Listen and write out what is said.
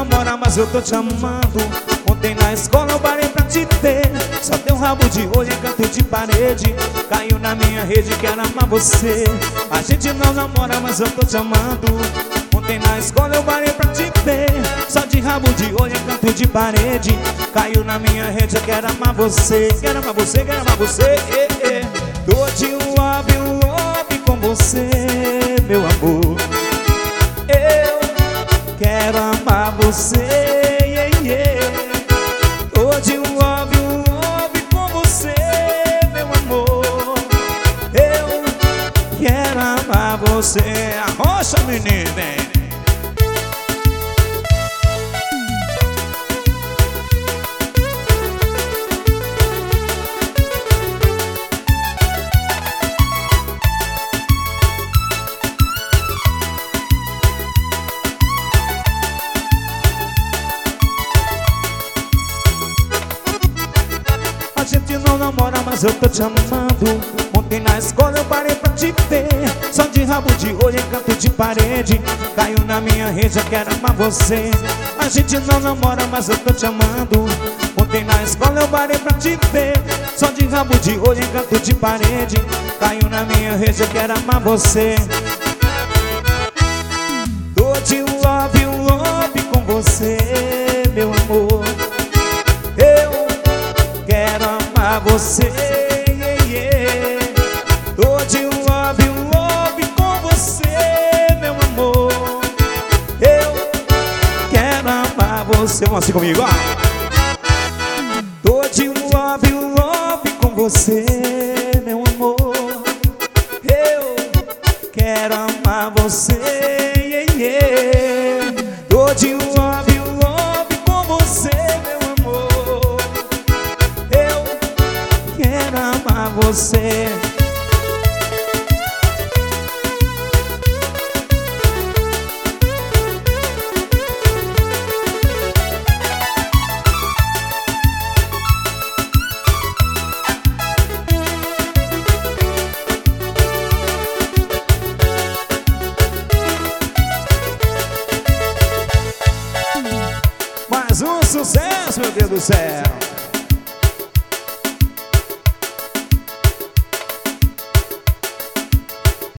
namora, mas eu tô te amando. Ontem na escola eu parei pra te ter. Só teu rabo de olho em canto de parede. Caiu na minha rede, quero amar você. A gente não namora, mas eu tô te amando. Ontem na escola eu parei pra te ter. Só de rabo de olho em canto de parede. Caiu na minha rede, eu quero amar você. Quero amar você, quero amar você. Tô de love com você, meu amor. Eu quero amar você, Tô de love com você, meu amor. Eu quero amar você. Arrocha, menina, hein? A gente não namora, mas eu tô te amando. Ontem na escola eu parei pra te ter. Só de rabo de olho em canto de parede. Caiu na minha rede, eu quero amar você. A gente não namora, mas eu tô te amando. Ontem na escola eu parei pra te ter. Só de rabo de olho em canto de parede. Caiu na minha rede, eu quero amar você. Tô de love com você, meu amor. Você, Tô de love com você, meu amor. Eu quero amar você. Vamos assim comigo, ó. Tô de love com você, meu amor. Eu quero amar você, Tô de love com você, meu amor. Quero amar você. Mais um sucesso, meu Deus do céu.